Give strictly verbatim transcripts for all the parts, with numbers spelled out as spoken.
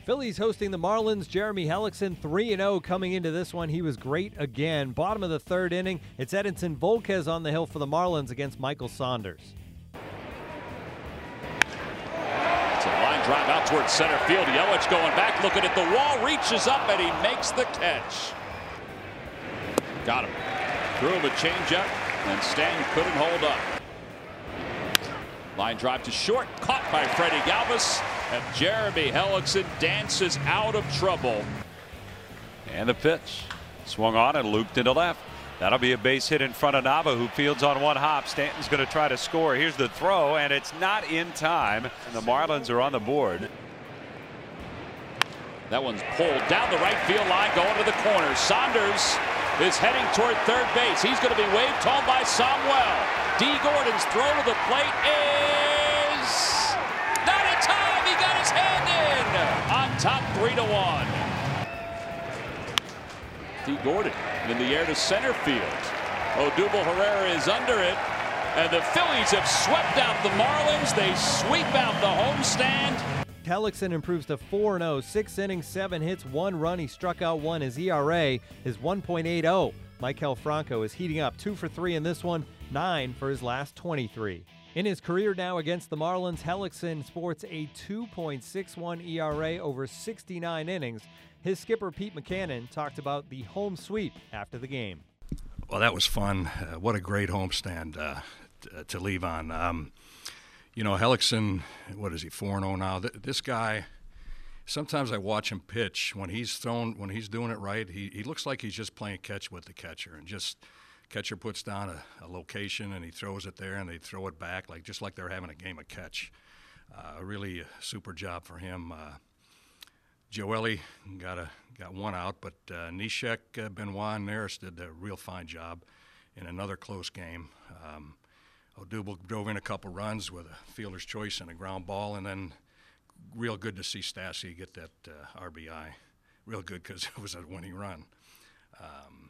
Phillies hosting the Marlins. Jeremy Hellickson three and oh coming into this one. He was great again. Bottom of the third inning, it's Edinson Volquez on the hill for the Marlins against Michael Saunders. It's a line drive out towards center field. Yelich going back, looking at the wall, reaches up, and he makes the catch. Got him. Threw him a changeup, and Stanton couldn't hold up. Line drive to short, caught by Freddie Galvis, and Jeremy Hellickson dances out of trouble. And the pitch swung on and looped into left. That'll be a base hit in front of Nava, who fields on one hop. Stanton's going to try to score. Here's the throw, and it's not in time. And the Marlins are on the board. That one's pulled down the right field line, going to the corner. Saunders is heading toward third base. He's going to be waved home by Samuel. D. Gordon's throw to the plate is not in time. He got his hand in on top, three to one. D. Gordon in the air to center field. Odubel Herrera is under it, and the Phillies have swept out the Marlins. They sweep out the homestand. Hellickson improves to four and oh, six innings, seven hits, one run. He struck out one. His E R A is one point eight oh. Maikel Franco is heating up, two for three in this one, nine for his last twenty-three. In his career now against the Marlins, Hellickson sports a two point six one E R A over sixty-nine innings. His skipper, Pete Mackanin, talked about the home sweep after the game. Well, that was fun. Uh, what a great homestand uh, t- to leave on. Um, you know, Hellickson, what is he, four and oh now? Th- this guy, sometimes I watch him pitch. When he's thrown, when he's doing it right, he, he looks like he's just playing catch with the catcher. And just catcher puts down a, a location and he throws it there and they throw it back, like just like they're having a game of catch. Uh, really a super job for him. Uh, Joely got a got one out, but uh, Neshek, uh, Benoit, and Neris did a real fine job in another close game. Um, Odubel drove in a couple runs with a fielder's choice and a ground ball, and then real good to see Stassi get that uh, R B I. Real good because it was a winning run. Um,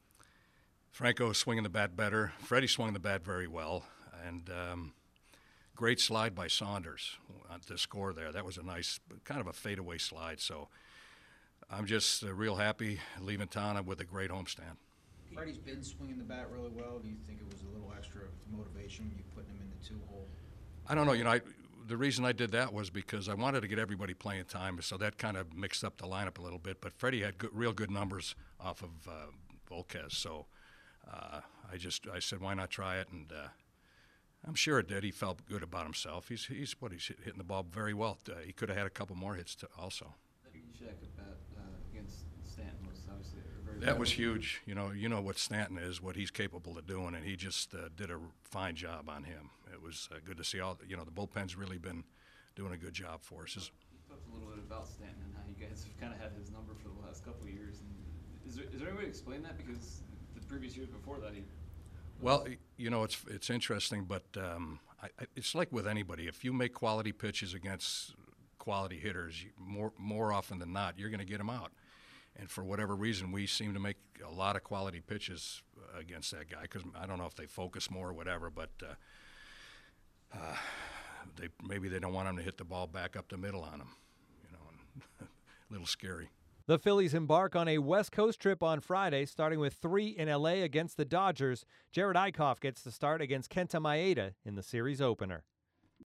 Franco swinging the bat better. Freddie swung the bat very well, and um, great slide by Saunders to score there. That was a nice, kind of a fadeaway slide. So I'm just uh, real happy leaving town with a great homestand. Freddie's been swinging the bat really well. Do you think it was a little extra motivation you putting him in the two hole? I don't know. You know, I, the reason I did that was because I wanted to get everybody playing time, so that kind of mixed up the lineup a little bit. But Freddie had good, real good numbers off of uh, Volquez, so uh, I just I said, why not try it? And uh, I'm sure it did. He felt good about himself. He's he's what he's hitting the ball very well. Uh, he could have had a couple more hits to also. Check about uh, against Stanton was obviously very. That was huge. You know, you know what Stanton is, what he's capable of doing, and he just uh, did a fine job on him. It was uh, good to see all. You know, the bullpen's really been doing a good job for us. You talked a little bit about Stanton and how you guys have kind of had his number for the last couple of years. And is there is there any way to explain that? Because the previous years before that, he. Well, you know, it's it's interesting, but um, I, I, it's like with anybody. If you make quality pitches against quality hitters, you, more more often than not, you're going to get them out. And for whatever reason, we seem to make a lot of quality pitches against that guy. Because I don't know if they focus more or whatever, but uh, uh, they maybe they don't want him to hit the ball back up the middle on him. You know, and a little scary. The Phillies embark on a West Coast trip on Friday, starting with three in L A against the Dodgers. Jared Eickhoff gets the start against Kenta Maeda in the series opener.